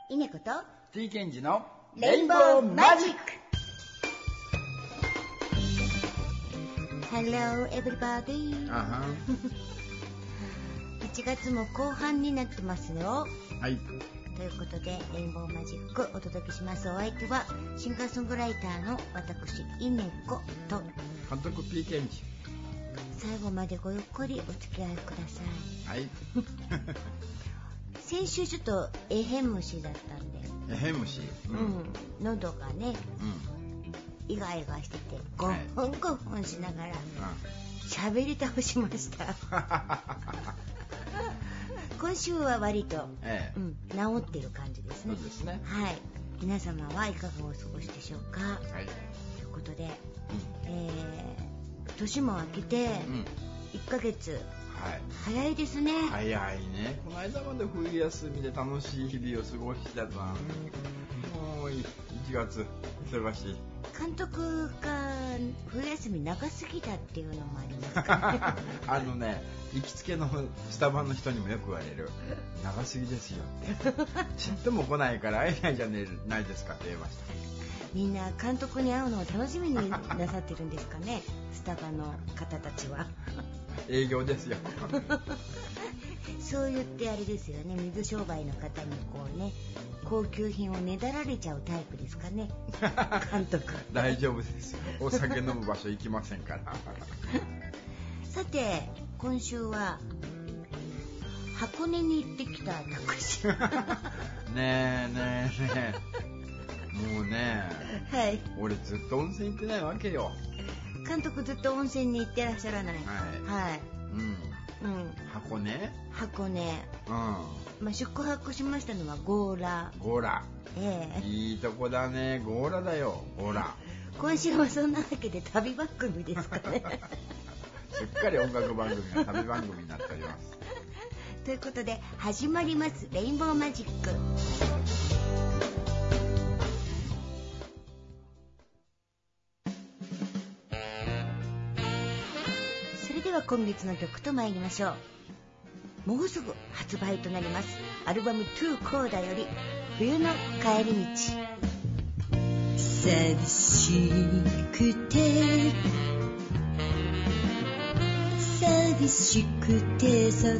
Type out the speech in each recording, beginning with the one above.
稲子と T ケンジのレインボーマジック。 Hello everybody。 1月も後半になってますよ。 はい。 ということでレインボーマジックお届けします。お相手はシンガーソングライターの私稲子と監督 T ケンジ。 最後までごゆっくりお付き合いください。 はい。 先週ちょっとエヘムシだったんで、 虫、 喉がね、イガイガしててゴンゴンしながら喋り倒しました。今週は割と、治っている感じですね。 そうですね。 はい。皆様はいかがお過ごしでしょうか。はい。ということで、年も明けて1ヶ月、早いですね。 早いね。この間まで冬休みで楽しい日々を過ごしてたのに、もう1月忙しい。 監督が冬休み長すぎたっていうのもありますかね。行きつけのスタバの人にもよく言われる。長すぎですよって。ちっとも来ないから会えないじゃないですかって言いました。 みんな監督に会うのを楽しみになさってるんですかね。スタバの方たちは。 営業ですよ。 そう言ってあれですよね。水商売の方にこうね、高級品をねだられちゃうタイプですかね。監督。 大丈夫ですよ。お酒飲む場所行きませんから。 さて今週は箱根に行ってきた私。 ねえもうね、 はい、 俺ずっと温泉行ってないわけよ。 監督ずっと温泉に行ってらっしゃらない。はい。箱根。宿泊しましたのはゴーラ。いいとこだね。ゴーラだよ。ゴーラ。今週はそんなわけで旅番組ですかね。 すっかり音楽番組が旅番組になっております。 ということで始まりますレインボーマジック。それでは今月の曲と参りましょう。もうすぐ発売となりますアルバム2コーダより冬の帰り道。 寂しくて寂しくて空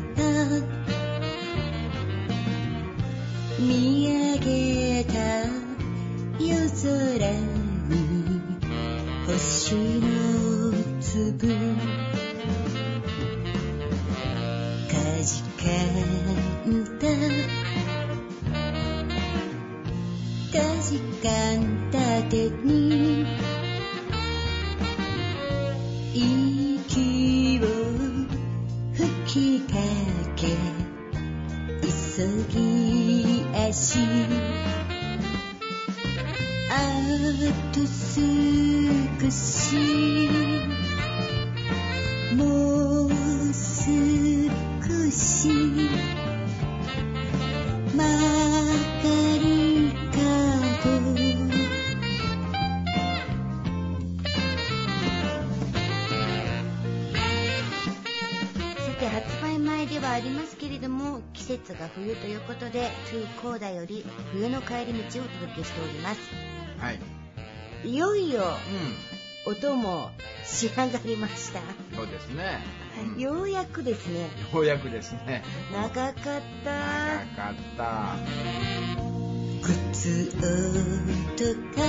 見上げた夜空に星の粒かじかんだ手に息を吹きかけ急ぎ足あと少しもう少し曲がり角発売前ではありますけれども季節が冬ということで2コーダより冬の帰り道をお届けしております。 はい。 いよいよ、音も仕上がりました。 そうですね。 ようやくですね。長かった。 靴音が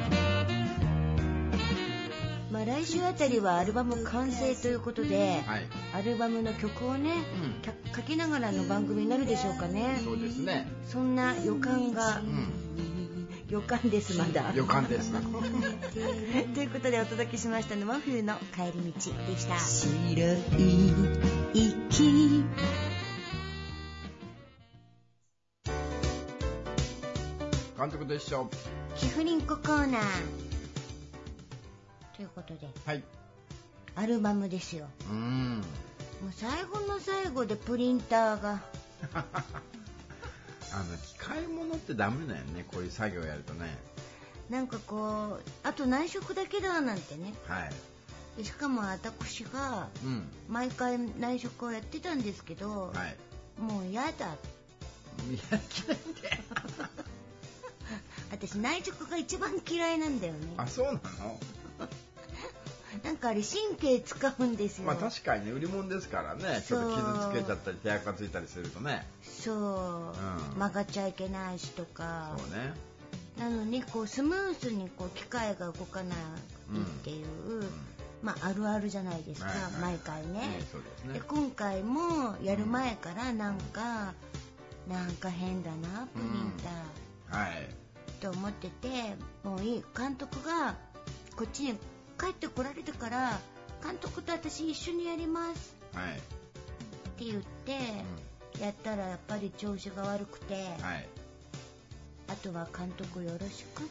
来週あたりはアルバム完成ということで、アルバムの曲をね、書きながらの番組になるでしょうかね。 そうですね。 そんな予感が、予感です。まだ予感です。 ということでお届けしましたのは冬の帰り道でした。 白い息監督と一緒キフリンココーナーということで、アルバムですよ。もう最後の最後でプリンターが機械物ってダメだよね。こういう作業やるとね。 なんかこうあと内職だけだなんてね。 はい。 しかも私が毎回内職をやってたんですけど、もうやだ嫌いで私内直が一番嫌いなんだよね。 あ、そうなの？ なんかあれ神経使うんですよ。 まあ確かにね、売り物ですからね、ちょっと傷つけちゃったり手垢ついたりするとね。 そう、曲がっちゃいけないしとか。 そうね。 なのにこうスムースにこう機械が動かないっていう、まああるあるじゃないですか、毎回ね。 そうですね。 で今回もやる前からなんか変だなプリンター、はい、と思ってて、もういい、監督がこっちに帰ってこられてから監督と私一緒にやります、はい、って言って、やったらやっぱり調子が悪くて、はい、あとは監督よろしく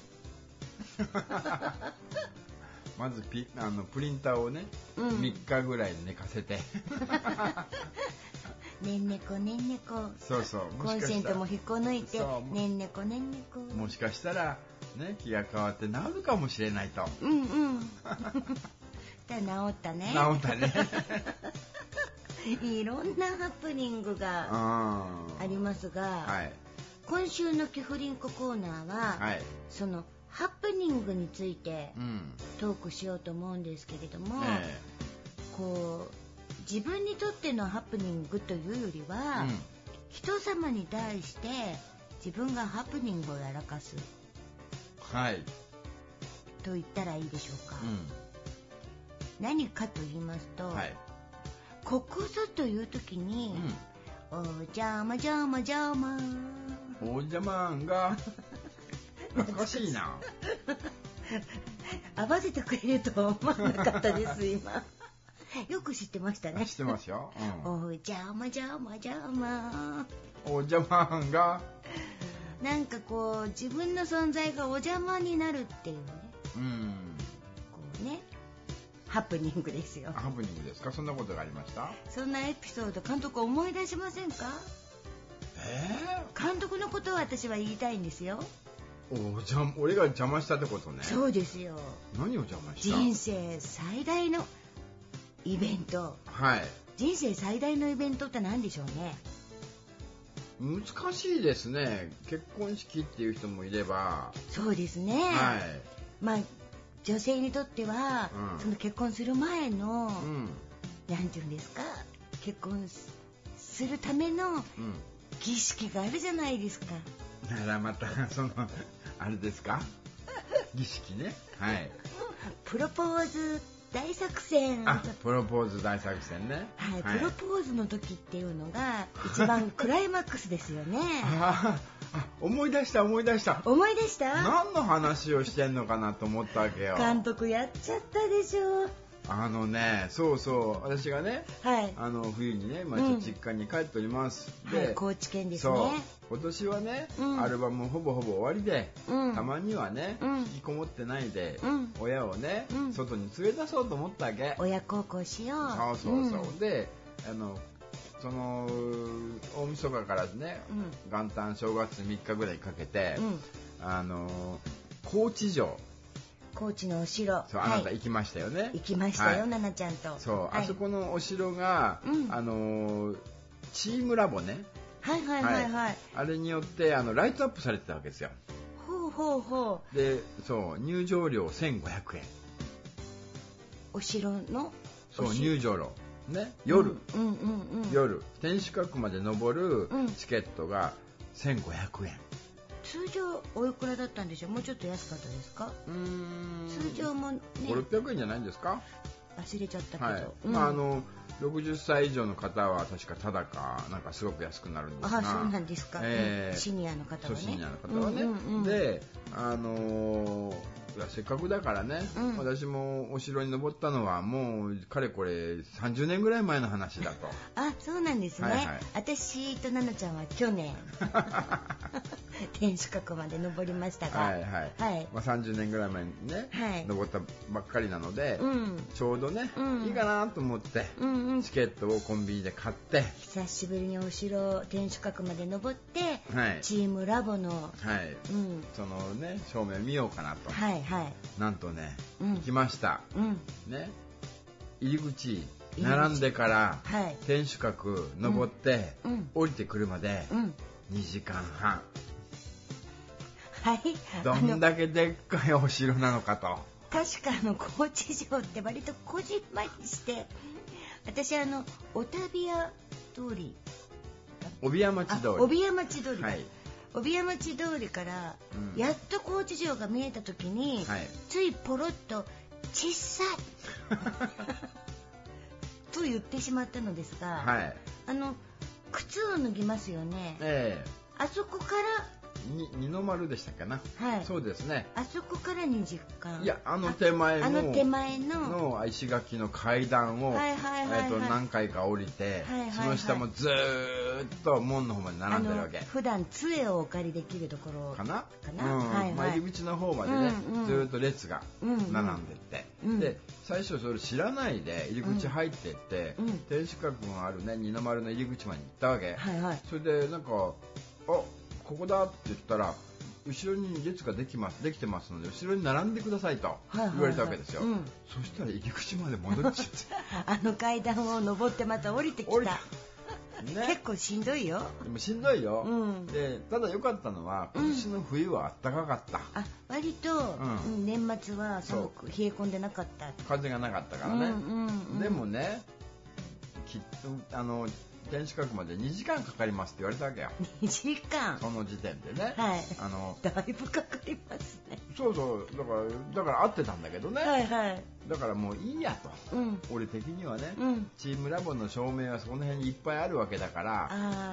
まずプリンターをね、3日ぐらい寝かせてねんねこねんねこ、 そうそう、 コンセントも引っこ抜いてねんねこねんねこ、 もしかしたらね、気が変わって治るかもしれないと。 だ治ったね。 治ったねいろんなハプニングがありますが、はい、今週のキフリンココーナーは、はい、そのハプニングについてトークしようと思うんですけれども、こう自分にとってのハプニングというよりは、人様に対して自分がハプニングをやらかす、はい、と言ったらいいでしょうか。何かと言いますと、はい、ここぞという時に、お邪魔邪魔邪魔、 お邪魔が懐かしいな合わせてくれるとは思わなかったです今よく知ってましたね。 知ってますよ、 お邪魔邪魔邪魔、 お邪魔がなんかこう自分の存在がお邪魔になるっていうね、こうね、ハプニングですよ。 ハプニングですか？そんなことがありました？ そんなエピソード監督思い出しませんか？監督のことを私は言いたいんですよ。 俺が邪魔したってことね。 そうですよ。 何を邪魔した？ 人生最大のイベント、はい、人生最大のイベントって何でしょうね。 難しいですね。結婚式っていう人もいれば。 そうですね、はい、まあ女性にとっては、その結婚する前の、なんていうんですか、結婚するための儀式があるじゃないですか。 だからまたそのあれですか、儀式ね、はい、 プロポーズ大作戦。 プロポーズ大作戦ね、 はい、プロポーズの時っていうのが一番クライマックスですよね思い出した思い出した。 何の話をしてんのかなと思ったわけよ。 監督やっちゃったでしょ。 そうそう、私がね、はい、冬にね、実家に帰っております、 で、はい、高知県ですね。 今年はね、アルバムほぼほぼ終わりで、たまにはね、引きこもってないで、親をね、外に連れ出そうと思ったわけ。 親孝行しよう。 そう、でその大晦日からね、元旦正月3日ぐらいかけて、高知城、 高知のお城、 そう、あなた行きましたよね。 行きましたよ、ななちゃんと。 そう、あそこのお城が、チームラボね、 はい、 あれによってライトアップされてたわけですよ。 ほう。 で、そう、入場料1500円。 お城の？ そう、入場料ね、夜、夜天守閣まで登るチケットが1500円。 通常おいくらだったんでしょう？もうちょっと安かったですか？通常もね、 500-600円じゃないんですか？ 忘れちゃったけど、 はい、60歳以上の方は確かただかなんかすごく安くなるんですが。 そうなんですか、シニアの方はね。 シニアの方はね、でせっかくだからね、私もお城に登ったのはもうかれこれ30年ぐらい前の話だと。 そうなんですね、私と奈々ちゃんは去年天守閣まで登りましたが、 30年ぐらい前にね、登ったばっかりなので、ちょうどね、いいかなと思って、チケットをコンビニで買って、 久しぶりにお城天守閣まで登って、チームラボの、 そのね正面見ようかなと、なんとね、行きました、ね、入り口並んでから、天守閣登って、降りてくるまで、 2時間半。 はい。 どんだけでっかいお城なのかと。 確か高知城って割とこじんまりして、私おたびや通り、 帯屋町通り、 帯屋町通り、 はい、 帯屋町通りから、やっと高知城が見えた時に、はい、ついポロッと小さいと言ってしまったのですが、はい、靴を脱ぎますよね、あそこから二の丸でしたっけな、はい、そうですね。 あそこから2時間。 いや、手前の石垣の階段を何回か降りて、その下もずーっと門の方まで並んでるわけ。 普段杖をお借りできるところかな、入り口の方までね、ずーっと列が並んでって、で最初それ知らないで入り口入ってって、天守閣のあるね二の丸の入り口まで行ったわけ、それでなんかここだって言ったら、後ろに列ができてますので後ろに並んでくださいと言われたわけですよ、そしたら入り口まで戻っちゃって階段を登ってまた降りてきた、ね、結構しんどいよ。 でもしんどいよ、でただ良かったのは今年の冬は暖かかった、 割と、年末は寒く冷え込んでなかった、 風がなかったからね、でもねきっと天守閣まで2時間かかりますって言われたわけよ。 2時間その時点でね、 はい、だいぶかかりますね。 そうだから合ってたんだけどね、はいはい、だからもういいやと、俺的にはね、チームラボの照明はその辺にいっぱいあるわけだから、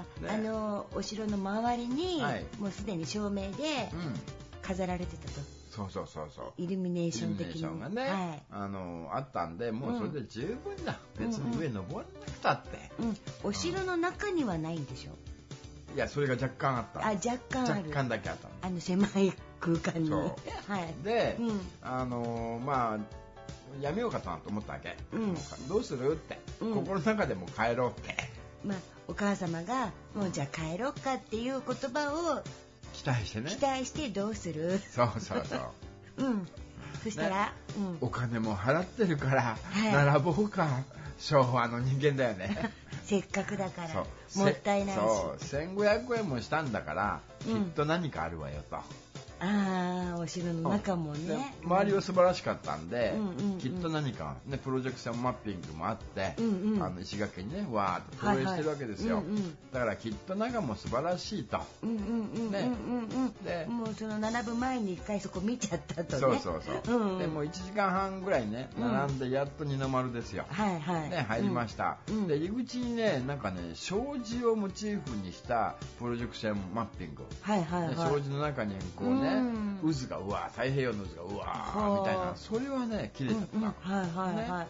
お城の周りに、もうすでに照明で飾られてたと、 そうイルミネーション的がね、あったんで、もうそれで十分だ、別に上登らなくたって、 お城の中にはないんでしょ。 いや、それが若干あった。 若干だけあった。 狭い空間に。 で、まあやめようかなと思ったわけ、どうするって、ここの中でも帰ろうって、 お母様がもうじゃあ帰ろうかっていう言葉を期待してね。 期待してどうする？ そう。 そしたら、 お金も払ってるから並ぼうか。昭和の人間だよね。 せっかくだからもったいないし。 1500円もしたんだから、きっと何かあるわよと。 お城の中もね、 周りは素晴らしかったんで、きっと何か、ね、プロジェクションマッピングもあって、石垣にねわーっと投影してるわけですよ、だからきっと中も素晴らしいと、 でもうその並ぶ前に一回そこ見ちゃったとね。 でもう1時間半ぐらいね並んでやっと二の丸ですよ、入りました、で入り口にねなんかね障子をモチーフにしたプロジェクションマッピング、障子の中にこうね、渦がうわ太平洋の渦がうわーみたいな、それはね綺麗だった、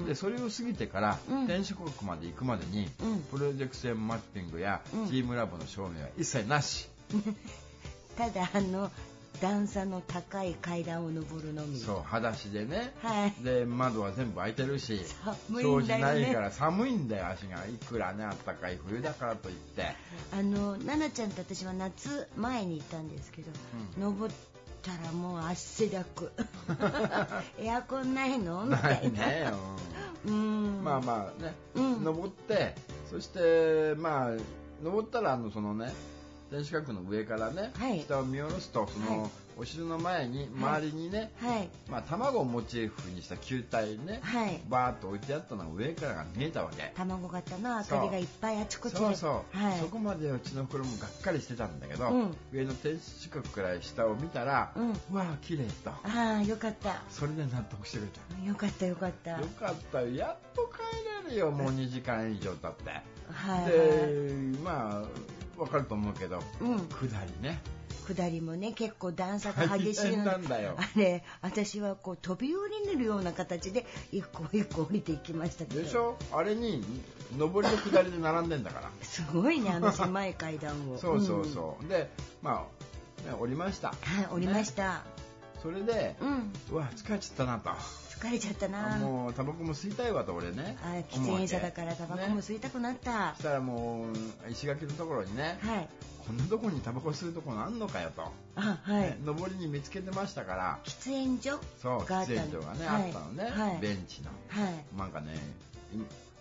でそれを過ぎてから天守閣まで行くまでに、プロジェクションマッピングやチームラボの照明は一切なし、 ただ段差の高い階段を登るのみ。 そう、裸足でね、で窓は全部開いてるし、障子ないから寒いんだよ、足がいくらねあったかい冬だからといって。 奈々ちゃんと私は夏前に行ったんですけど、登ったらもう汗だく。エアコンないのみたいな。ないね。 まあね、登って、そしてまあ登ったらそのね。天守閣の上からね、下を見下ろすとその、お城の前に周りにね、卵をモチーフにした球体ね、バーッと置いてあったのが上からが見えたわけ。 卵型の明かりがいっぱいあちこちで。 そこまでうちの頃もがっかりしてたんだけど、上の天守閣から下を見たら、うわー綺麗と。 よかった。 それで納得してくれた。 よかったよよ、やっと帰れるよ、もう2時間以上経って。でまあわかると思うけど、 下りもね結構段差が激しいので、あれ私はこう飛び降りるような形で一個一個降りていきましたけど。 でしょ、あれに上りと下りで並んでんだから。 すごいね、狭い階段を。 そうでまあ降りました。 降りました。 それで、うわ疲れちゃったなと。 疲れちゃったな。 もうタバコも吸いたいわと俺ね。 喫煙者だからタバコも吸いたくなった。 そしたらもう石垣のところにね、こんなとこにタバコ吸うとこあんのかよと。上りに見つけてましたから。 喫煙所があった。喫煙所がねあったのね。ベンチの。なんかね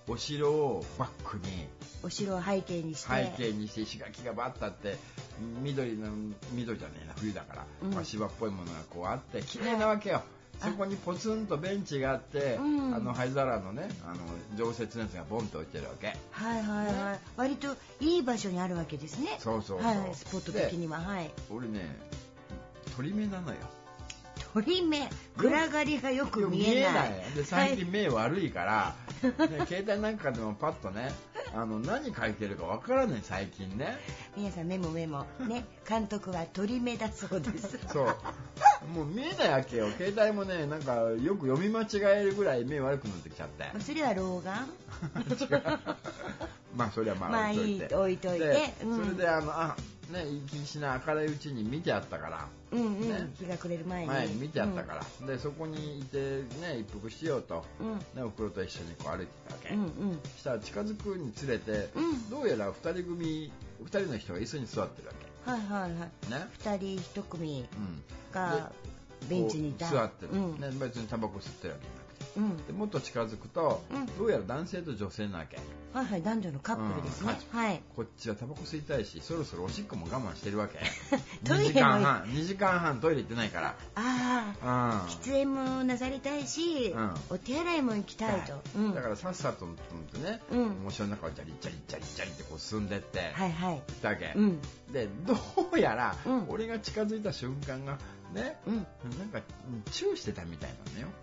お城をバックに、 お城を背景にして石垣がバッとあって、緑じゃねえな、冬だから、芝っぽいものがこうあって綺麗なわけよ。そこにポツンとベンチがあって、灰皿のね、常設のやつがボンと置いてるわけ。 はいはいはい。割といい場所にあるわけですね。 そうそうそう。 はい、スポット的には。はい。 俺ね、鳥目なのよ。 鳥目、暗がりがよく見えない。 で、最近目悪いから、ね、携帯なんかでもパッとね、何書いてるかわからない最近ね。 皆さんメモね、監督は鳥目だそうです。 そう。もう見えないわけよ。携帯もね、なんかよく読み間違えるぐらい目悪くなってきちゃって。 それは老眼？ 違う。まあそれはまあ置いといて。 それでね、気にしない明るいうちに見てあったから、 ね、日が暮れる前に見てあったから、でそこにいてね、一服しようと、ね、おふくろと一緒にこう歩いてたわけ、したら近づくにつれて、どうやら2人の人が椅子に座ってるわけ。 はいはいはい、ね、2人1組がベンチにいた、 座ってる、ね、別にタバコ吸ってるわけじゃなくて、でもっと近づくと、どうやら男性と女性なわけ。 はいはい、男女のカップルですね。はい。 こっちはタバコ吸いたいし、そろそろおしっこも我慢してるわけ。 2 時間半トイレ行ってないから。 喫煙もなさりたいし、お手洗いも行きたいと。 だからさっさとね、お城の中をジャリジャリジャリジャリってこう進んでって、行ったわけ。で、どうやら、俺が近づいた瞬間がね、なんかチューしてたみたいなのよ。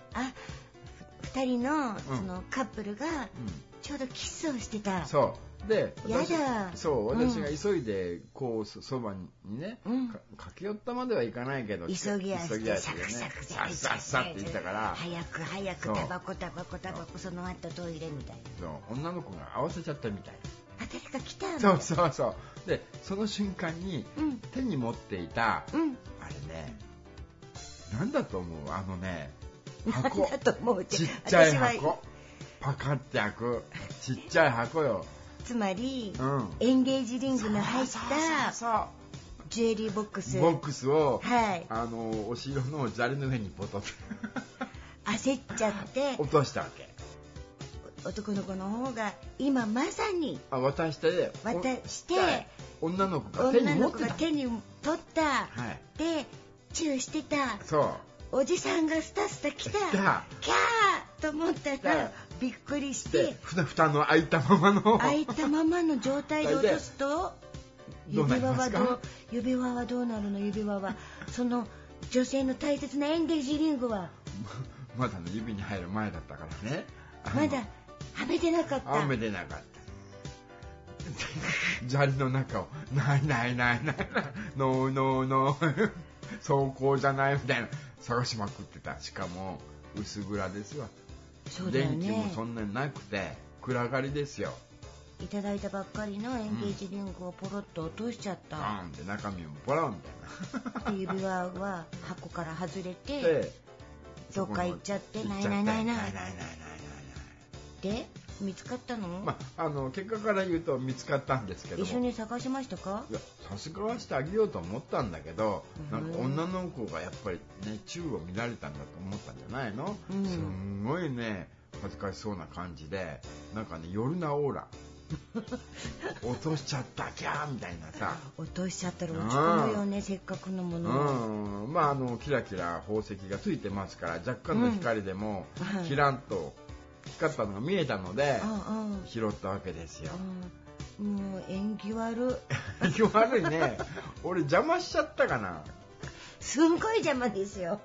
2人のそのカップルがちょうどキスをしてた。 そうで、 やだ。 そう私が急いでこうそばにね、駆け寄ったまではいかないけど、 急ぎ足でサクサクサッサッサって言ったから、 早くタバコその後トイレみたいな。そう女の子が合わせちゃったみたいな。 誰か来た。 そうでその瞬間に手に持っていた、あれね、なんだと思う？箱、ちっちゃい箱、パカって開くちっちゃい箱よ。 つまり、エンゲージリングの入ったジュエリーボックスを、お城の砂利の上にポトッ焦っちゃって落としたわけ。 男の子の方が今まさに渡して女の子が手に取った、でチューしてた。 そうおじさんがスタスタ来たキャーと思ったらびっくりして蓋の開いたままの状態で落とすと指輪はどうなるの？指輪はその女性の大切なエンゲージリングはまだ指に入る前だったからね。 まだはめてなかった。 砂利の中をないノー走行じゃないみたいな探しまくってた。しかも薄暗ですわ。 そうだよね。 電気もそんなになくて暗がりですよ。 いただいたばっかりのエンゲージリングをポロッと落としちゃった。 バーンって中身もポロンみたいな。 指輪は箱から外れてどっか行っちゃってないで見つかったの？ 結果から言うと見つかったんですけど、 一緒に探しましたか？ いや、探はしてあげようと思ったんだけど、なんか女の子がやっぱりね宙を見られたんだと思ったんじゃないの？すんごいね恥ずかしそうな感じで、なんかね夜なオーラ落としちゃったキャーみたいなさ。 落としちゃったら落ち込むよね、せっかくのもの。 キラキラ宝石がついてますから、若干の光でもキランと光ったのが見えたので拾ったわけですよ。 もう縁起悪いね。俺邪魔しちゃったかな。 すんごい邪魔ですよ。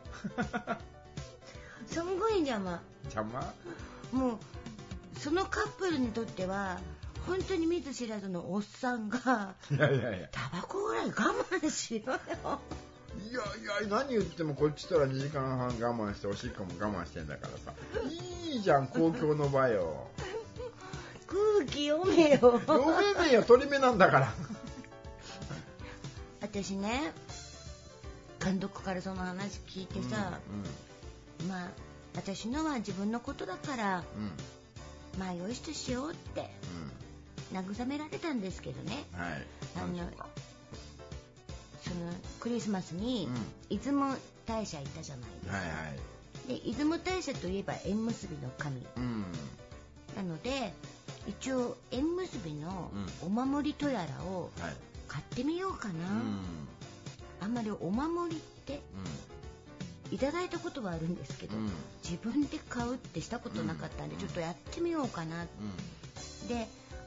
すんごい邪魔。もうそのカップルにとっては本当に見ず知らずのおっさんがタバコぐらい我慢しろよ。 いや何言ってもこっちとら2時間半我慢しておしっこも我慢してんだからさ、いいじゃん公共の場よ。 空気読めよ。 読めねえよ、取り目なんだから。 私ね、監督からその話聞いてさ、まあ私のは自分のことだから、まあよしとしようって慰められたんですけどね。そのクリスマスに出雲大社行ったじゃないですか。で出雲大社といえば縁結びの神、 なので一応縁結びのお守りとやらを買ってみようかな、あんまりお守りっていただいたことはあるんですけど、自分で買うってしたことなかったんで、ちょっとやってみようかな、で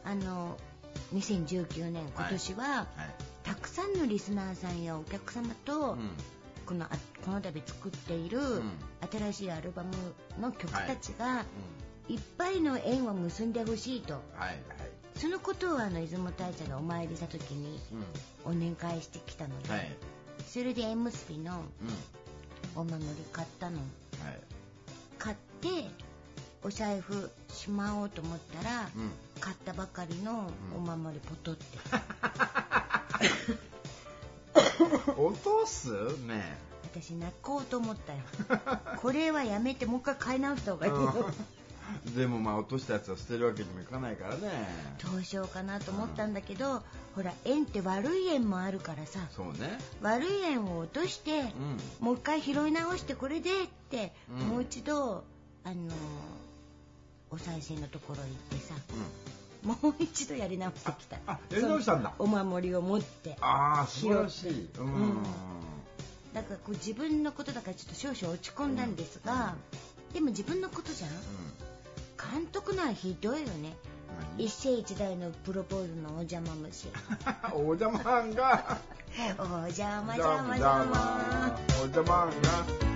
2019年今年は、たくさんのリスナーさんやお客様と、この度作っている新しいアルバムの曲たちが、いっぱいの縁を結んでほしいと、そのことを出雲大社でお参りした時にお願いしてきたので、それで縁結びのお守り買ったの、買ってお財布しまおうと思ったら、買ったばかりのお守りポトって落とすね。 私泣こうと思ったよこれはやめてもう一回買い直した方がいいよでも落としたやつを捨てるわけにもいかないからね。 どうしようかなと思ったんだけど、ほら縁って悪い縁もあるからさ、 そうね、 悪い縁を落として、もう一回拾い直してこれでって、もう一度お賽銭のところ行ってさ、もう一度やり直してきた。 やり直したんだ。 お守りを持って。 素晴らしい。 だからこう自分のことだからちょっと少々落ち込んだんですが、でも自分のことじゃん、監督のはひどいよね。一世一代のプロポーズのお邪魔虫お邪魔はんがお邪魔邪魔邪魔お邪魔はんが。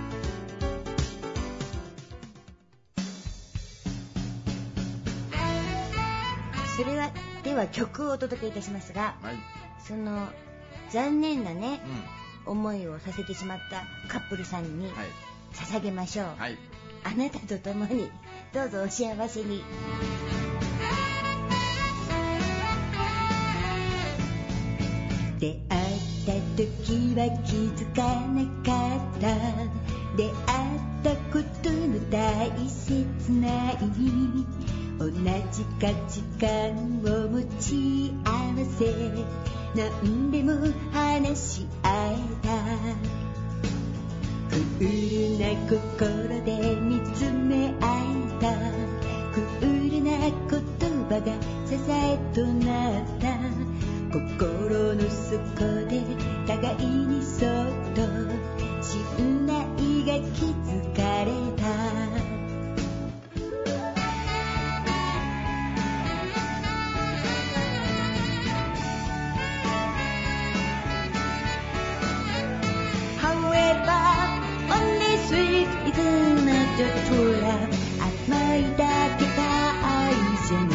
それはでは曲をお届けいたしますが、その残念なね、思いをさせてしまったカップルさんに捧げましょう、あなたと共にどうぞお幸せに。 出会った時は気づかなかった、出会ったことの大切な意味、同じ価値観を持ち合わせ、何でも話し合えた、クールな心で見つめ合えた、クールな言葉が支えとなった、心の底で互いにそっと信頼が築かれた。甘いだけが愛じゃない、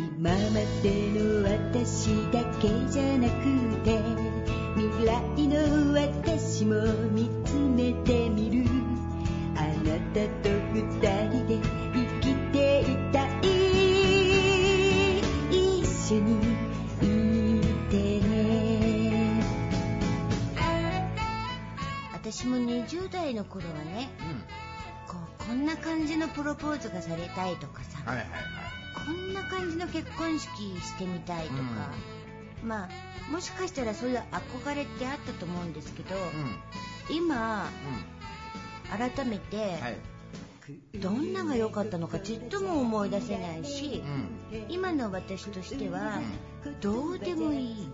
今までの私だけじゃなくて、未来の私も見つめてみる、あなたと二人で生きていたい、一緒にいてね。 私も20代の頃はね、こんな感じのプロポーズがされたいとかさ、こんな感じの結婚式してみたいとか、もしかしたらそういう憧れってあったと思うんですけど、今、改めて、どんなが良かったのかちっとも思い出せないし、今の私としてはどうでもいい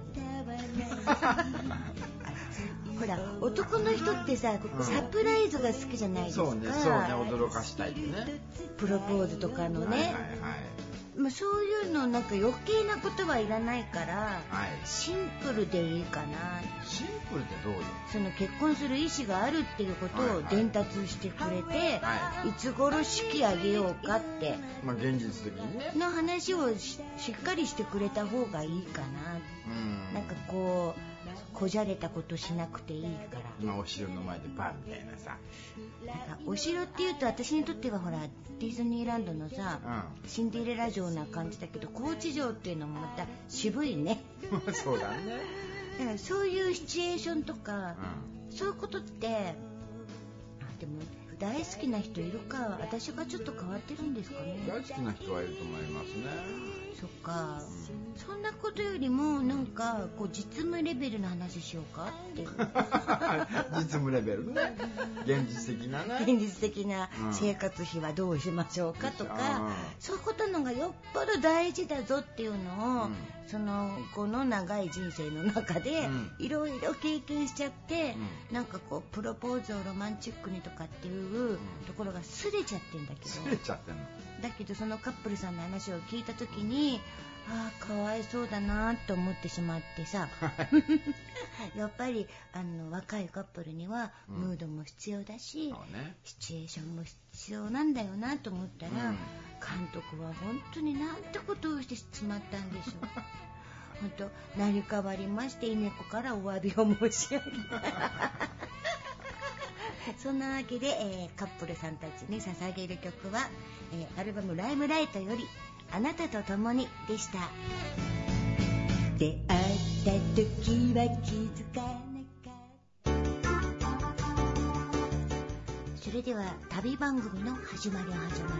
ほら男の人ってさ、サプライズが好きじゃないですか。 そうね、驚かしたいね、 プロポーズとかのね、そういうのなんか余計なことはいらないから、シンプルでいいかな。 シンプルってどうよ。 その結婚する意思があるっていうことを伝達してくれて、いつ頃式あげようかって、 現実的にねの話を しっかりしてくれた方がいいかな。なんかこうこじゃれたことしなくていいから。 お城の前でバーみたいなさ。 なんかお城っていうと私にとってはほらディズニーランドのさ、シンデレラ城な感じだけど、高知城っていうのもまた渋いねそうだね。 だからそういうシチュエーションとか、そういうことって、でも大好きな人いるか。私がちょっと変わってるんですかね。 大好きな人はいると思いますね。 そっか、 そんなことよりもなんかこう実務レベルの話しようかっていう実務レベルね、現実的なね、 現実的な生活費はどうしましょうかとか、そういうことのがよっぽど大事だぞっていうのを、そのこの長い人生の中でいろいろ経験しちゃって、なんかこうプロポーズをロマンチックにとかっていうところがすれちゃってんだけど、 すれちゃってんのだけどそのカップルさんの話を聞いた時に、ああかわいそうだなと思ってしまってさやっぱり若いカップルにはムードも必要だし、シチュエーションも必要なんだよなと思ったら、監督は本当になんてことをしてしまったんでしょう本当成り代わりまして稲子からお詫びを申し上げそんなわけで、カップルさんたちに捧げる曲は、アルバムライムライトよりあなたと共にでした。出会った時は気づかなかった。それでは旅番組の始まり。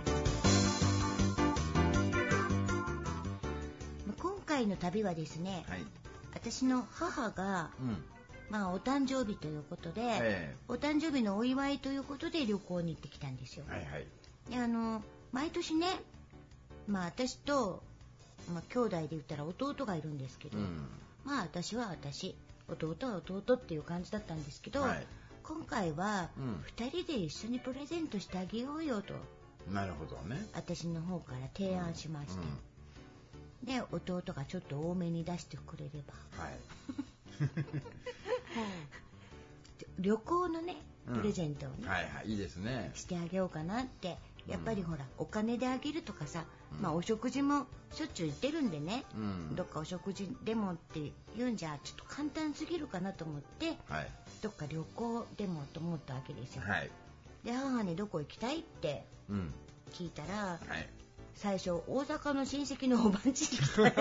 今回の旅はですね、私の母が、お誕生日ということで、お誕生日のお祝いということで旅行に行ってきたんですよ。で毎年ね、私と、兄弟で言ったら弟がいるんですけど、私は私、弟は弟っていう感じだったんですけど、今回は2人で一緒にプレゼントしてあげようよと、 なるほどね、 私の方から提案しまして、で弟がちょっと多めに出してくれれば、旅行のねプレゼントをね、 いいですね、 してあげようかなって。やっぱりほら、お金であげるとかさ、お食事もしょっちゅう行ってるんでね、どっかお食事でもって言うんじゃちょっと簡単すぎるかなと思って、どっか旅行でもと思ったわけですよ。で母にどこ行きたいって聞いたら、最初大阪の親戚のおばんちに行きた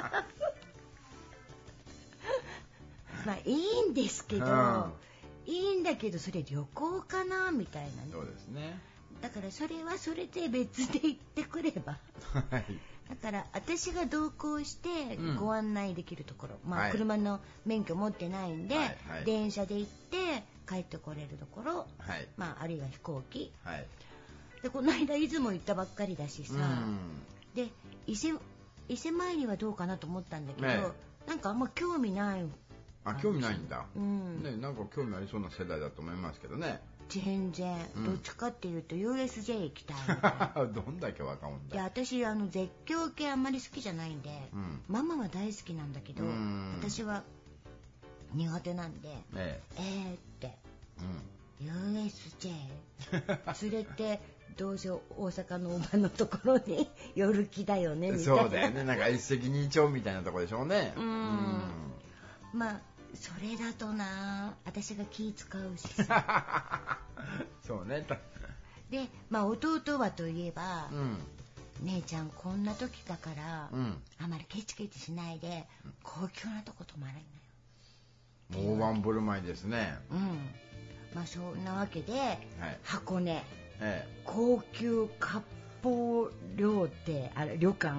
いいいんですけど、いいんだけどそれ旅行かなみたいなね。 そうですね。 だからそれはそれで別で行ってくればだから私が同行してご案内できるところ、車の免許持ってないんで、電車で行って帰ってこれるところ、あるいは飛行機、でこの間出雲行ったばっかりだしさ、で伊勢参りはどうかなと思ったんだけど、なんかあんま興味ない。 興味ないんだ、なんか興味ありそうな世代だと思いますけどね。 全然、どっちかっていうと USJ 行きたいどんだけ若者だ。 いや私絶叫系あんまり好きじゃないんで、ママは大好きなんだけど、私は苦手なんで、って、USJ 連れてどうせ大阪のおばのところに寄る気だよねみたいな。 そうだよね、なんか一石二鳥みたいなところでしょうね。 それだとな、私が気使うしそうね。 で、弟はといえば、姉ちゃんこんな時だから、あまりケチケチしないで、高級なとこ泊まれなよ。大盤振る舞いですね。 そんなわけで、箱根、高級割烹料亭、旅館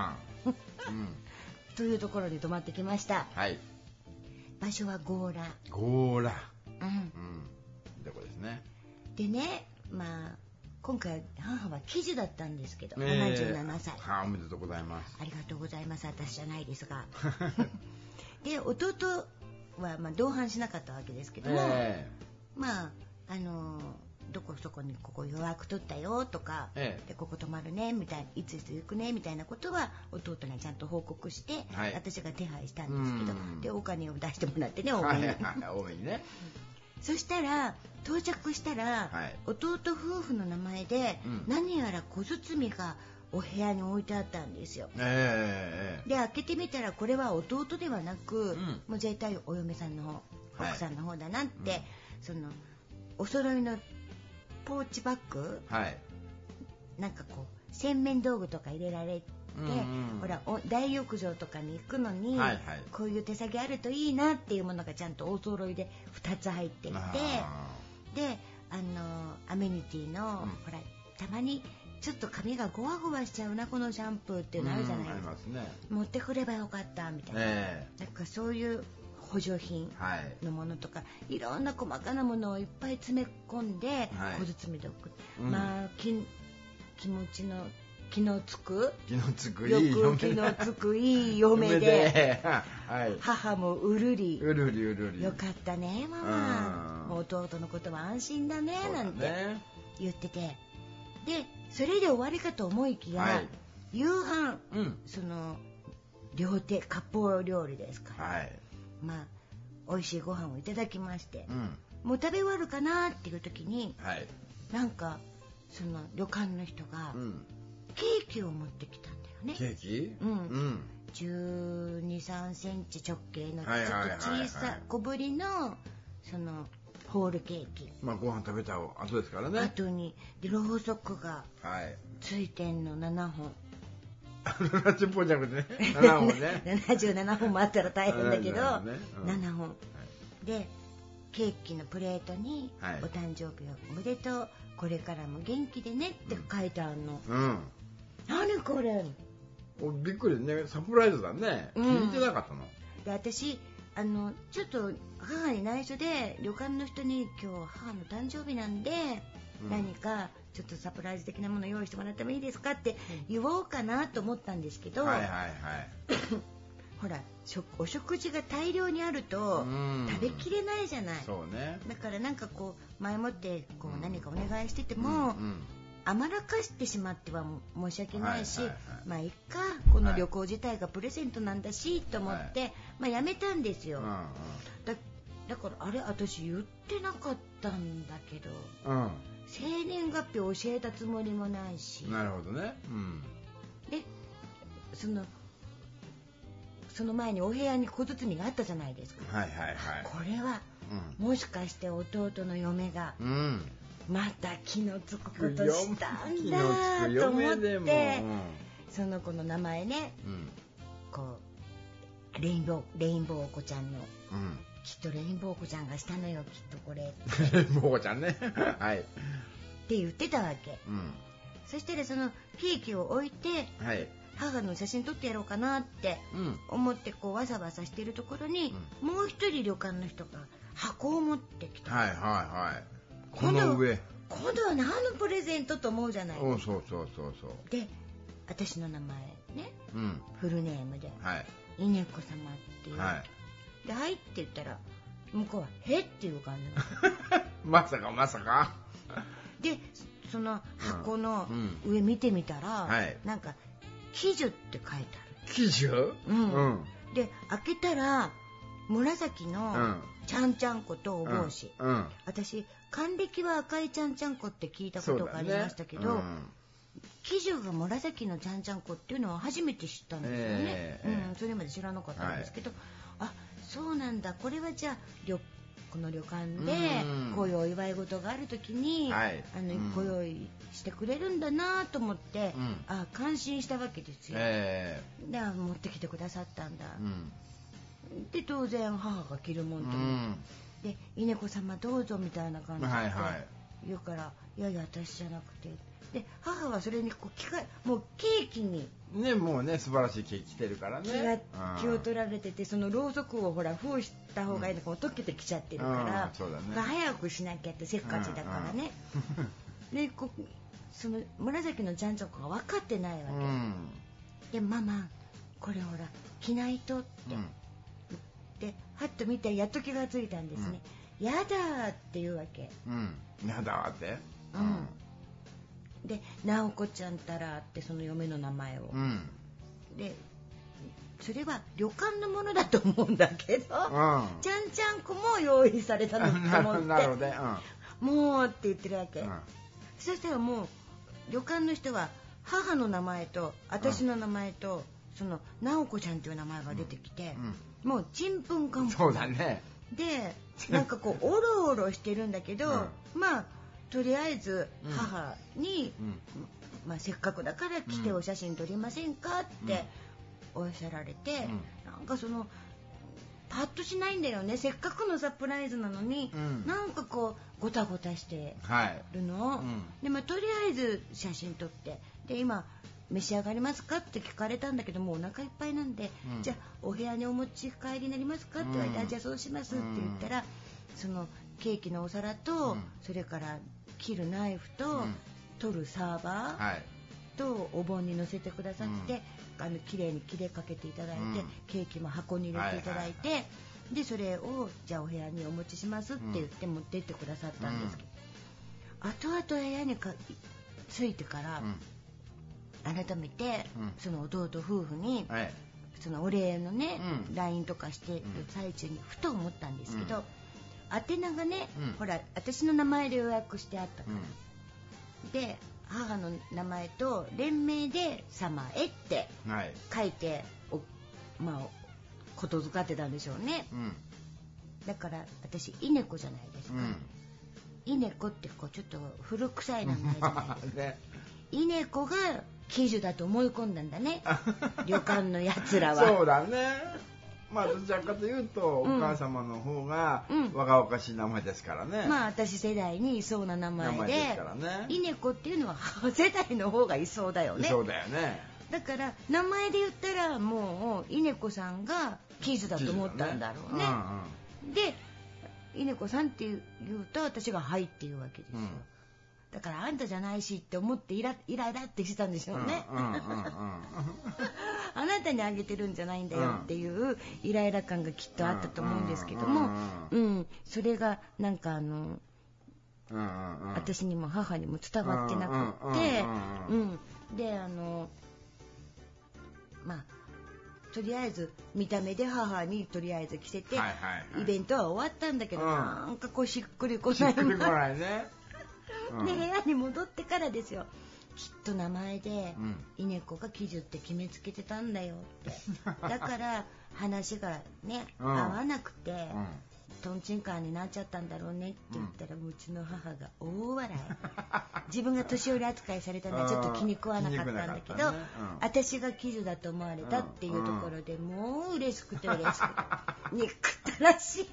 というところに泊まってきました。場所は強羅。 どこですね。 でね、今回母は喜寿だったんですけど、77歳。 おめでとうございます。 ありがとうございます。私じゃないですが。で弟は同伴しなかったわけですけども、どこそこにここ予約取ったよとか、でここ泊まるねみたいな、いつ行くねみたいなことは弟にちゃんと報告して、私が手配したんですけど、でお金を出してもらってね、多めにね。そしたら到着したら、弟夫婦の名前で、何やら小包がお部屋に置いてあったんですよ。で開けてみたらこれは弟ではなく、もう絶対お嫁さんの方、奥さんの方だなって、そのお揃いのポーチバッグ、なんかこう洗面道具とか入れられて、ほら大浴場とかに行くのに、こういう手提げあるといいなっていうものがちゃんとお揃いで2つ入っていて、でアメニティの、ほらたまにちょっと髪がゴワゴワしちゃうなこのシャンプーっていうのあるじゃないですか、 ありますね。 持ってくればよかったみたいな、なんかそういう補助品のものとか、いろんな細かなものをいっぱい詰め込んで小包で送って、まあ気のつくいい嫁で母もうるりよかったねママ、もう弟のことは安心だねなんて言ってて、でそれで終わりかと思いきや、夕飯、その割烹料理ですから、まあ美味しいご飯をいただきまして、もう食べ終わるかなっていう時に、なんかその旅館の人がケーキを持ってきたんだよね。 ケーキ ？12、13センチ直径のちょっと小さ小ぶりのそのホールケーキ。 まあご飯食べた後ですからね。 後にでろうそくがついてんの7本。 70本じゃなくてね、7本ね。 77本もあったら大変だけど、7本。で、ケーキのプレートに、お誕生日おめでとう、これからも元気でねって書いてあるの。何これ？ びっくりね、サプライズだね。聞いてなかったの？ で、私、ちょっと母に内緒で、旅館の人に今日母の誕生日なんで、何か、ちょっとサプライズ的なもの用意してもらってもいいですかって言おうかなと思ったんですけど、ほらお食事が大量にあると食べきれないじゃない。 そうね。 だからなんかこう前もってこう何かお願いしてても、甘らかしてしまっては申し訳ないし、まあいっか、この旅行自体がプレゼントなんだしと思って、まあやめたんですよ。だからあれ私言ってなかったんだけど、生年月日を教えたつもりもないし。 なるほどね。 でその前にお部屋に小包があったじゃないですか。これは、もしかして弟の嫁が、また気のつくことしたんだと思って、その子の名前ね、こうレインボーお子ちゃんの、きっとレインボーお子ちゃんがしたのよきっとこれレインボーお子ちゃんねって言ってたわけ、そしたらそのケーキを置いて、母の写真撮ってやろうかなって思ってこうわさわさしてるところに、もう一人旅館の人が箱を持ってきた。この上今度は何のプレゼントと思うじゃない。 そうで私の名前ね、フルネームで稲子様っていう、ではいって言ったら向こうはへっていう感じまさかでその箱の上見てみたら、なんか喜寿って書いてある。 喜寿？ で開けたら紫のちゃんちゃんことお帽子、私還暦は赤いちゃんちゃんこって聞いたことがありましたけど、喜寿が紫のちゃんちゃんこっていうのは初めて知ったんですよね、それまで知らなかったんですけど、そうなんだ、これはじゃあこの旅館でこういうお祝い事があるときに、ご用意してくれるんだなと思って、感心したわけですよ。で持ってきてくださったんだ、で当然母が着るもんと思って、で稲子様どうぞみたいな感じで言うから、いや私じゃなくて、で母はそれにこうもうケーキにね、もうね素晴らしいケーキ着てるからね、 気を取られてて、そのろうそくをほら封した方がいいのかも溶けてきちゃってるから、早くしなきゃってせっかちだからね、でその紫のちゃんちゃんこが分かってないわけ、でママこれほら着ないとって、ではっと見てやっと気がついたんですね、やだって言うわけ、 やだって、 で直子ちゃんたらってその嫁の名前を、でそれは旅館のものだと思うんだけど、ちゃんちゃんこも用意されたのと思ってもうって言ってるわけ、そしたらもう旅館の人は母の名前と私の名前と、その直子ちゃんという名前が出てきて、もうちんぷんかんぷん。 そうだね。 でなんかこうおろおろしてるんだけど、まあとりあえず母に、まあ、せっかくだから来てお写真撮りませんかっておっしゃられて、なんかそのパッとしないんだよね。せっかくのサプライズなのに、なんかこうゴタゴタしてるの、でもとりあえず写真撮って、で今召し上がりますかって聞かれたんだけど、もうお腹いっぱいなんで、じゃあお部屋にお持ち帰りになりますかって言われて、じゃあそうしますって言ったら、そのケーキのお皿と、それから切るナイフと、取るサーバーとお盆に乗せてくださって、綺麗に切れかけていただいて、ケーキも箱に入れていただいて、でそれをじゃあお部屋にお持ちしますって言って持って行ってくださったんですけど、後々部屋に着いてから、改めて、その弟夫婦に、そのお礼のね、LINE とかしてる最中にふと思ったんですけど、宛名がね、ほら私の名前で予約してあったから、で母の名前と連名で様へって書いて、ことづかってたんでしょうね、だから私稲子じゃないですか、稲子ってこうちょっと古臭い名前じゃないですか、稲子が喜寿だと思い込んだんだね旅館のやつらは。 そうだね。どちらかというと、お母様の方が若々しい名前ですからね。 私世代にいそうな名前で、稲子っていうのは母世代の方がいそうだよね。 そうだよね。 だから名前で言ったらもう稲子さんが喜寿だと思ったんだろうね。で稲子さんって言うと私がはいっていうわけですよ。だからあんたじゃないしって思ってイライラってしてたんでしょうね。あなたにあげてるんじゃないんだよっていうイライラ感がきっとあったと思うんですけども、それがなんか私にも母にも伝わってなくって、でとりあえず見た目で母にとりあえず着せて、イベントは終わったんだけど、なんかこうしっくりこない。 しっくりこないね。 で部屋に戻ってからですよ。きっと名前で稲子が喜寿って決めつけてたんだよってだから話がね合わなくてトンチンカンになっちゃったんだろうねって言ったら、うちの母が大笑い自分が年寄り扱いされたのはちょっと気に食わなかったんだけど、私が喜寿だと思われたっていうところでもう嬉しくて憎たらしい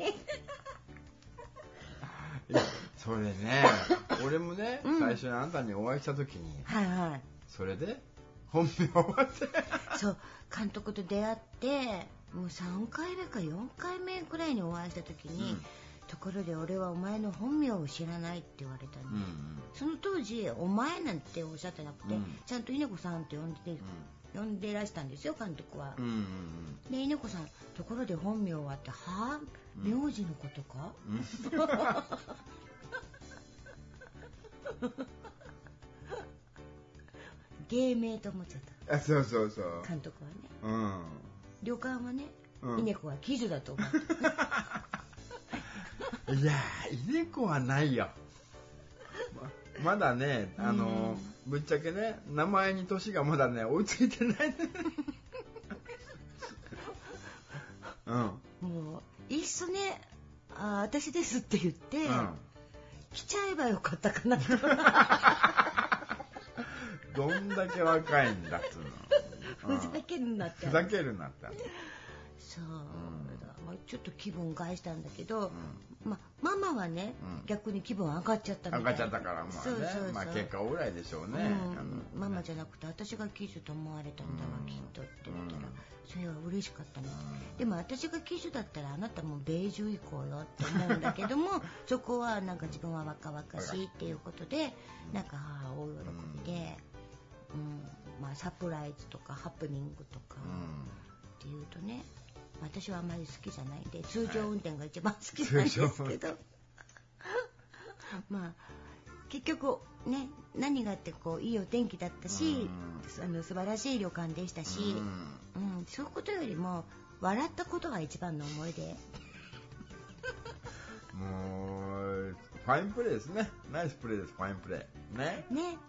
それね、俺もね、最初にあんたにお会いした時に、それで本名を終わってそう監督と出会ってもう3回目か4回目くらいにお会いした時に、ところで俺はお前の本名を知らないって言われたの、その当時お前なんておっしゃってなくて、ちゃんと稲子さんって呼んでいらしたんですよ監督は、で稲子さんところで本名はっては名字のことか、芸名と思っちゃった。 そうそうそう。 監督はね。旅館はね、稲子は喜寿だと思う。いやー、稲子はないよ。まだね、ぶっちゃけね、名前に年がまだね追いついてない。 もういっそね、私ですって言って、来ちゃえばよかったかな。 どんだけ若いんだっつうの。ふざけるなって。 ふざけるなって。 そうだ、ちょっと気分害したんだけど、ママはね、逆に気分上がっちゃったみたい。 上がっちゃったから結果オーライでしょうね。 ママじゃなくて私が喜寿と思われたんだわ、きっとって言ったら、それは嬉しかったの。でも私が喜寿だったらあなたも米寿行こうよって思うんだけどもそこはなんか自分は若々しいっていうことでなんか母大喜びで、サプライズとかハプニングとかっていうとね、私はあまり好きじゃないんで通常運転が一番好きなんですけど、結局ね、何があってこういいお天気だったし、素晴らしい旅館でしたし、そういうことよりも笑ったことが一番の思い出。 もうファインプレーですね。ナイスプレーです。ファインプレーね。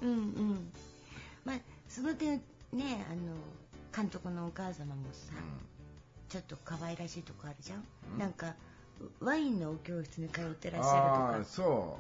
その点ね、監督のお母様もさ、ちょっと可愛らしいとこあるじゃん。なんかワインのお教室に通ってらっしゃるとか。 そう、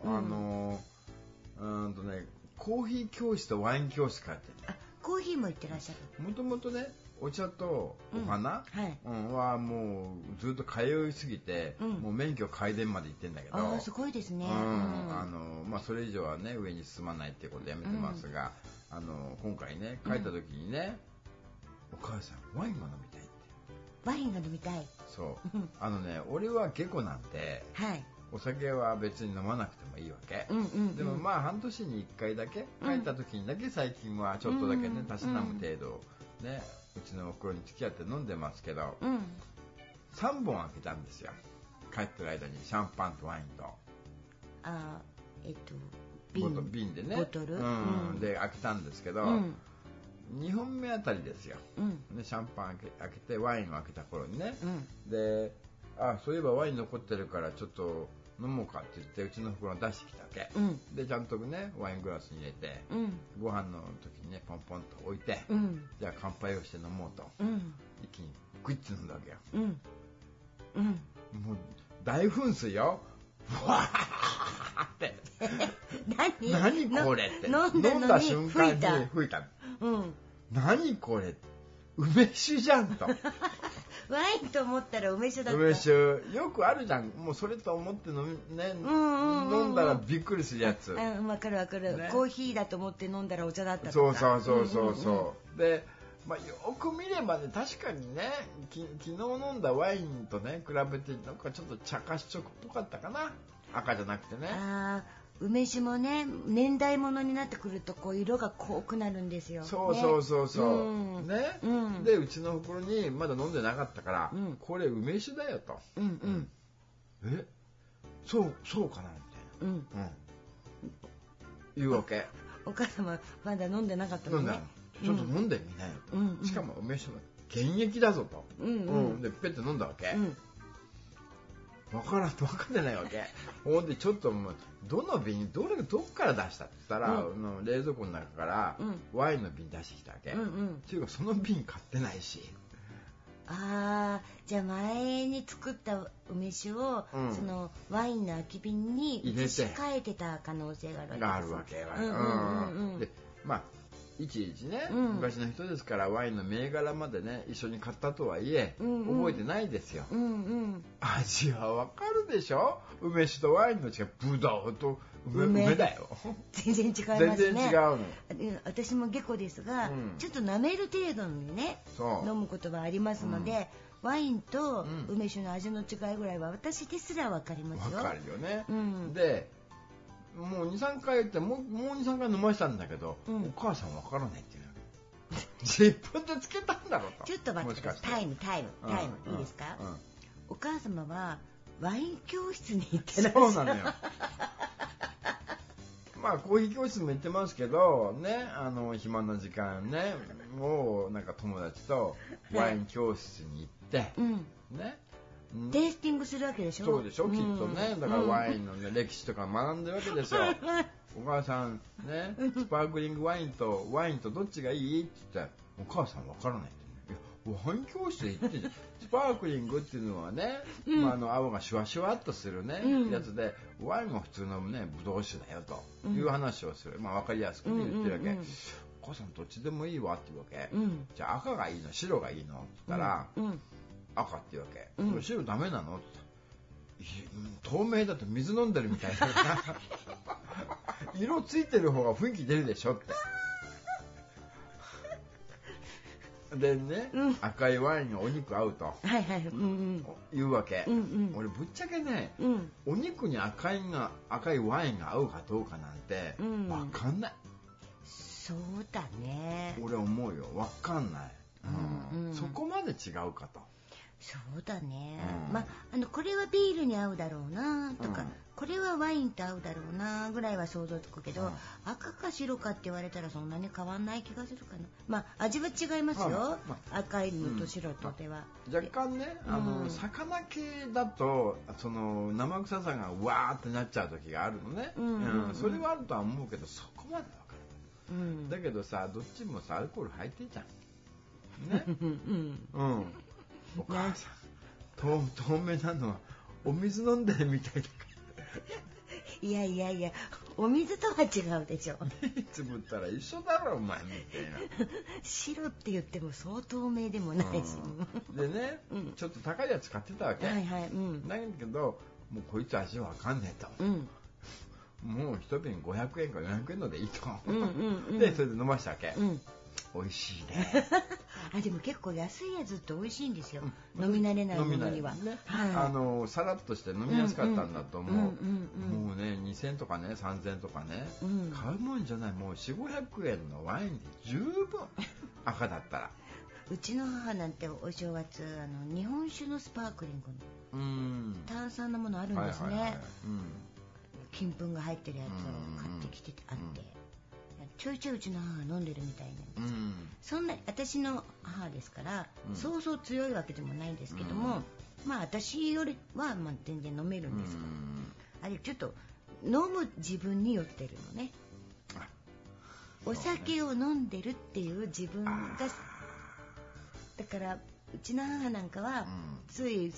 コーヒー教室とワイン教室通ってる。 コーヒーも行ってらっしゃる。 もともとね、 お茶とお花、はもうずっと通いすぎて、もう免許改伝まで行ってんだけど、 すごいですね。 それ以上はね上に進まないっていうことでやめてますが、今回ね帰った時にね、お母さんワインが飲みたいって。 ワインが飲みたい。 そう。俺は下戸なんで、お酒は別に飲まなくてもいいわけ。でもまあ半年に1回だけ、帰った時にだけ最近はちょっとだけね、たしなむ程度、ね、うちのお袋に付き合って飲んでますけど、3本開けたんですよ。帰ってる間にシャンパンとワインと。瓶でね。 ボトル、 で開けたんですけど、2本目あたりですよ、でシャンパン開けてワインを開けた頃にね、でそういえばワイン残ってるからちょっと飲もうかって言ってうちの袋を出してきたわけ、でちゃんとねワイングラスに入れて、ご飯の時にねポンポンと置いて、じゃあ乾杯をして飲もうと、一気にグイッと飲んだわけよ、もう大噴水よ、わーって何これって飲んだ瞬間に吹いた。何これ梅酒じゃんとワインと思ったら梅酒だった。 梅酒よくあるじゃん、もうそれと思って飲んだらびっくりするやつ。 わかるわかる、ね、コーヒーだと思って飲んだらお茶だったとか。そうで、よく見ればね確かにね昨日飲んだワインとね比べてなんかちょっと茶褐色っぽかったかな、赤じゃなくてね。 梅酒もね年代物になってくるとこう色が濃くなるんですよ。 そう、ね、でうちの袋にまだ飲んでなかったから、これ梅酒だよと、そうかなみたいな、言うわけ。 お母様まだ飲んでなかったのね。 ちょっと飲んでみなよと、しかも梅酒は原液だぞと、でペッて飲んだわけ、分かってないわけ。ほんでちょっともうどの瓶どっから出したって言ったら、冷蔵庫の中からワインの瓶出してきたわけ、っていうかその瓶買ってないし。 じゃあ前に作った梅酒を、そのワインの空き瓶に移し替えてた可能性があるわけです。 でいちいちね、昔の人ですからワインの銘柄までね一緒に買ったとはいえ、覚えてないですよ、味はわかるでしょ。梅酒とワインの違い、ブドウと梅だよ。 全然違いますね。 全然違うの。 私も下戸ですが、ちょっと舐める程度にね飲むことはありますので、ワインと梅酒の味の違いぐらいは私ですらわかりますよ。 わかるよね、でもう 2,3 回言ってもう 2,3 回飲ましたんだけど、お母さんわからないっていう自分でつけたんだろうと。 ちょっと待ってください。タイムいいですか、お母様はワイン教室に行ってらっしゃる。 そうなのよコーヒー教室も行ってますけどね、暇な時間ねもうなんか友達とワイン教室に行って、ねテイスティングするわけでしょ。 そうでしょ、きっとね。だからワインの、歴史とか学んでるわけですよ。お母さんね、スパークリングワインとどっちがいいって言ったら、お母さんわからないって、いやワイン教室で言ってんじゃん。スパークリングっていうのはね、青がシュワシュワっとするね、やつで、ワインは普通のねブドウ酒だよという話をする。わかりやすく言ってるわけ。お母さんどっちでもいいわって言うわけ。じゃあ赤がいいの白がいいのって言ったら、赤って言うわけ、白ダメなのって透明だと水飲んでるみたいな色ついてる方が雰囲気出るでしょってでね、赤いワインがお肉合うと言うわけ、俺ぶっちゃけね、お肉に赤いワインが合うかどうかなんて分かんない。 そうだね、 俺思うよ、分かんない、そこまで違うかと。 そうだね、これはビールに合うだろうなとか、これはワインと合うだろうなぐらいは想像つくけど、赤か白かって言われたらそんなに変わんない気がするかな。味は違いますよ、赤いのと白とでは、 若干ね、魚系だとその生臭さがわーってなっちゃう時があるのね、それはあるとは思うけどそこまで分かる、だけどさどっちもさアルコール入ってんじゃんねお母さん透明なのはお水飲んでるみたいだからいやお水とは違うでしょ。 目つぶったら一緒だろお前みたいな。 白って言ってもそう透明でもないし、 でね、ちょっと高いやつ買ってたわけ、だけどもうこいつ味わかんねえと、もう一瓶500円か400円のでいいと、でそれで飲ましたわけ、美味しいね。 でも結構安いやつって美味しいんですよ、飲み慣れないものには、 さらっとして飲みやすかったんだと思う。もうね2000円とかね3000円とかね、買うもんじゃない。もう400-500円のワインで十分赤だったら。 うちの母なんてお正月日本酒のスパークリングの炭酸のものあるんですね。金粉が入ってるやつを買ってきてあって、ちょいちょいうちの母が飲んでるみたいなんです、そんな私の母ですから、そうそう強いわけでもないんですけども、まあ私よりはまあ全然飲めるんですけど、あれちょっと飲む自分に酔ってるのね。お酒を飲んでるっていう自分が、だからうちの母なんかは、つい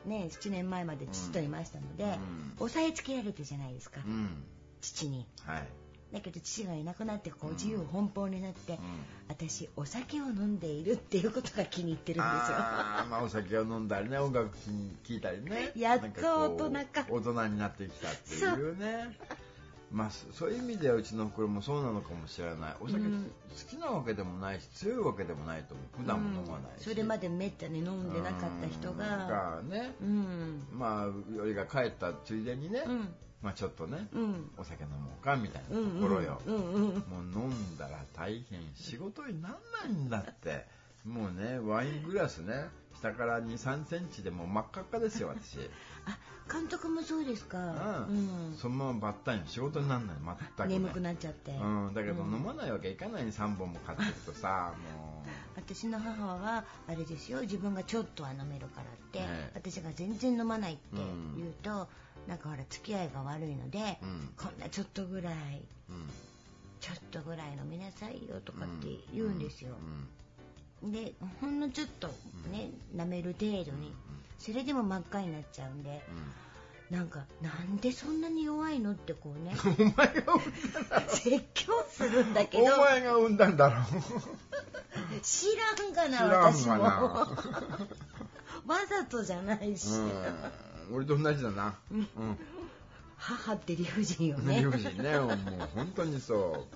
7年前まで父といましたので、抑えつけられてじゃないですか、父に、だけど父がいなくなってこう自由奔放になって、私お酒を飲んでいるっていうことが気に入ってるんですよ。 まあお酒を飲んだりね、音楽聴いたりね、 やっと大人か、 大人になってきたっていうね。まあそういう意味ではうちの子もそうなのかもしれない。お酒好きなわけでもないし強いわけでもないと思う。普段も飲まないし、 それまでめったに飲んでなかった人がね、まあ俺が帰ったついでにね、まあちょっとね、お酒飲もうかみたいなところよ。もう飲んだら大変仕事になんないんだって。もうねワイングラスね、下から2-3センチでもう真っ赤っかですよ私。 監督もそうですか。 そのままバッタン仕事にならない、全く、 眠くなっちゃって、 だけど飲まないわけいかないに3本も買ってるとさ、もう私の母はあれですよ、自分がちょっとは飲めるからって、私が全然飲まないって言うと、なんかほら付き合いが悪いので、こんなちょっとぐらい、ちょっとぐらい飲みなさいよとかって言うんですよ。でほんのちょっとね、舐める程度に、それでも真っ赤になっちゃうんで、なんでそんなに弱いのってこうね、 お前が産んだんだろ、 説教するんだけど、 お前が産んだんだろ知らんがな、私もわざとじゃないし、 俺と同じだな、 母って理不尽よね。 理不尽ね、もう本当にそう。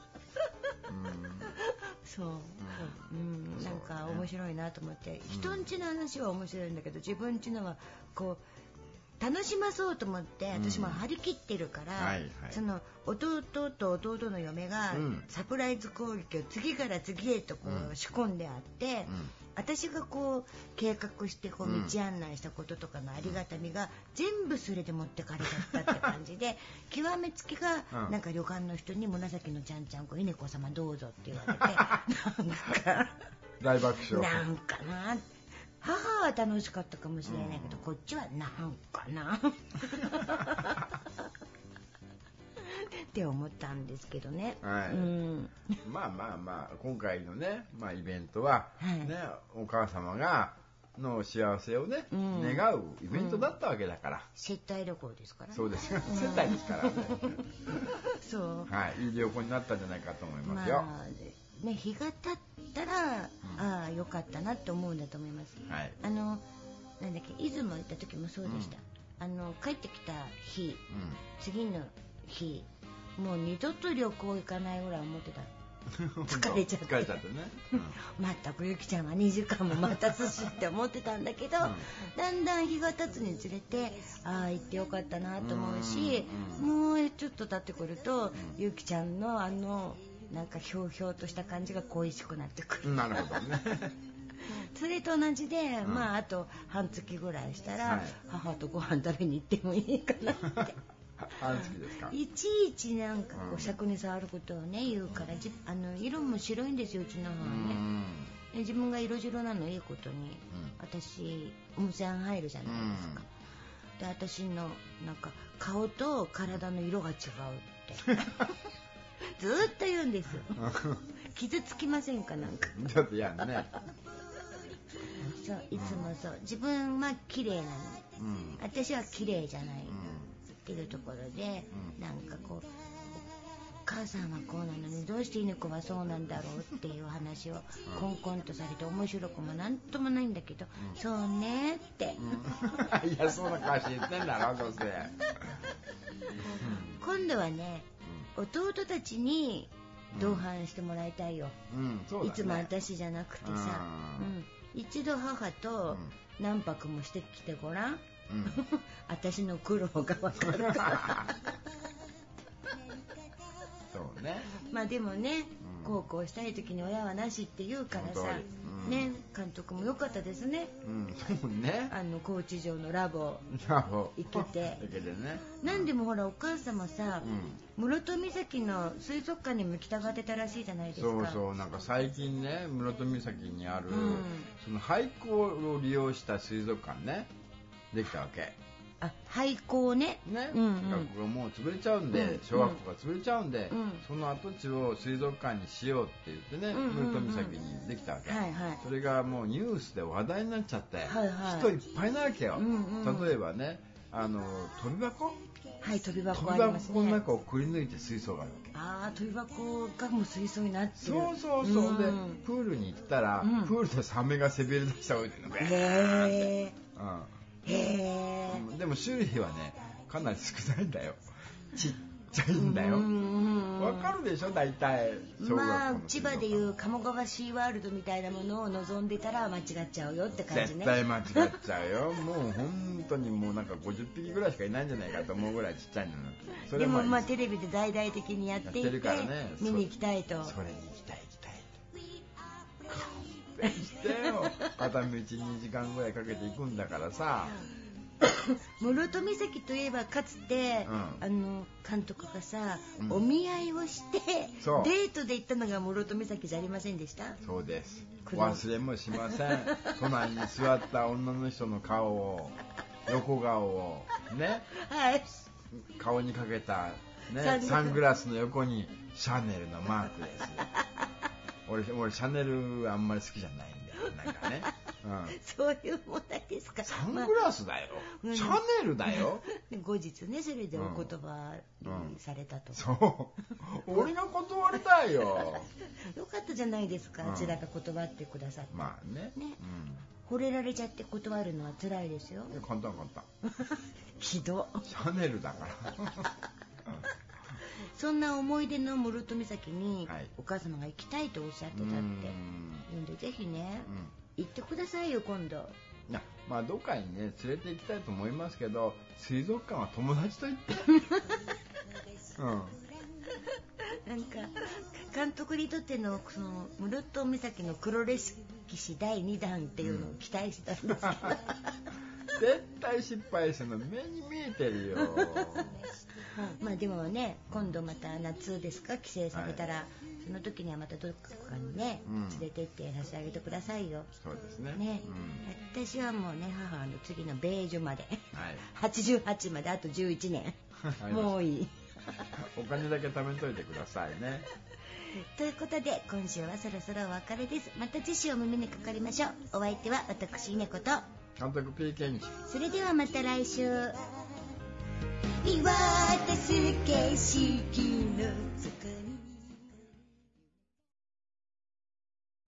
そう、なんか面白いなと思って、人んちの話は面白いんだけど、自分んちのはこう楽しまそうと思って、私も張り切ってるから、その弟と弟の嫁がサプライズ攻撃を次から次へとこう仕込んであって、私がこう計画してこう道案内したこととかのありがたみが全部それで持ってかれちゃったって感じで、極めつきがなんか旅館の人に紫のちゃんちゃんこ稲子様どうぞって言われて、なんか大爆笑。 なんかな、母は楽しかったかもしれないけど、こっちはなんかなって思ったんですけどね。まあ今回のね、イベントは、ね、お母様がの幸せをね、願うイベントだったわけだから。 接待旅行ですからね。 そうです。接待ですからね。 そう。 いい旅行になったんじゃないかと思いますよ。 ね、日が経ったら、良かったなって思うんだと思います。なんだっけ、出雲行った時もそうでした。帰ってきた日、次の日、もう二度と旅行行かないぐらい思ってた。疲れちゃってね、 まったくゆきちゃんは2時間も待たすしって思ってたんだけど、だんだん日が経つにつれて、行ってよかったなと思うし、もうちょっと経ってくると、ゆきちゃんのなんかひょうひょうとした感じが恋しくなってくる。 なるほどね。 それと同じで、あと半月ぐらいしたら、母とご飯食べに行ってもいいかなって。 半月ですか。 いちいちなんかこう尺に触ることをね言うから、色も白いんですよ、うちの母はね。自分が色白なのいいことに、私温泉入るじゃないですか。で、私のなんか顔と体の色が違うってずーっと言うんですよ。傷つきませんか、なんか。 ちょっと嫌だね。 そう、いつもそう、自分は綺麗なの、私は綺麗じゃないっていうところで、なんかこう母さんはこうなのにどうして犬子はそうなんだろうっていう話をコンコンとされて面白くもなんともないんだけど、そうねって、 いやそんな顔して言ってんだろどうせ。 今度はね、弟たちに同伴してもらいたいよ、そうだね、いつも私じゃなくてさ、一度母と何泊もしてきてごらん、私の苦労が分かるからそうね。 まあでもね、高校したい時に親はなしって言うからさ、ね、監督も良かったですね。 そうね。 高知城のラボ行けて、ね、なんでもほらお母様さ、室戸岬の水族館にも行きたがってたらしいじゃないですか。 そうそう、なんか最近ね、室戸岬にある、その廃校を利用した水族館ね、できたわけ。 廃校ね。 学校がもう潰れちゃうんで、小学校が潰れちゃうんで、その跡地を水族館にしようって言ってね、室戸岬にできたわけ。それがもうニュースで話題になっちゃって、人いっぱいなわけよ。例えばね、飛び箱？ はい、飛び箱ありますね。 飛び箱の中をくり抜いて水槽があるわけ。 飛び箱がもう水槽になってる。 そうで、プールに行ったら、プールでサメが背びれ出した泳いでるの。へー。でも種類はね、かなり少ないんだよ。ちっちゃいんだよ。わかるでしょ、大体。 まあ千葉でいう鴨川シーワールドみたいなものを望んでたら間違っちゃうよって感じね。 絶対間違っちゃうよ。もう本当にもうなんか50匹ぐらいしかいないんじゃないかと思うぐらいちっちゃいの。 でもまあテレビで大々的にやっていて見に行きたいと。 それに行きたい。勘弁してよ。片道2時間ぐらいかけて行くんだからさ。 室戸岬といえばかつて、監督がさ、お見合いをしてデートで行ったのが室戸岬じゃありませんでした？ そうです。忘れもしません。隣に座った女の人の顔を、横顔をね、顔にかけた、ね、サングラスの横にシャネルのマークです。俺シャネルあんまり好きじゃないんだよ、なんかね。 そういう問題ですか。 サングラスだよ、シャネルだよ。 後日ね、それでお言葉されたと。 そう俺が断りたいよ。 よかったじゃないですか、あちらが断ってくださって。 まあね、 惚れられちゃって断るのは辛いですよ。 簡単ひどシャネルだからそんな思い出の室戸岬にお母様が行きたいとおっしゃってたって言うんで、ぜひね、行ってくださいよ今度。 まあどっかにね連れて行きたいと思いますけど、水族館は友達と行ってなんか監督にとってのその室戸岬の黒歴史第2弾っていうのを期待したんですけど、 絶対失敗するの目に見えてるよ。 まあでもね、今度また夏ですか、帰省されたら、その時にはまたどっかにね、連れてって差し上げてくださいよ。 そうですね。 私はもうね、母の次の米女まで、88まであと11年もういい。 お金だけ貯めといてくださいね。 ということで今週はそろそろお別れです。また次週お耳にかかりましょう。お相手は私猫と監督 P ケンジ。 それではまた来週。見渡す景色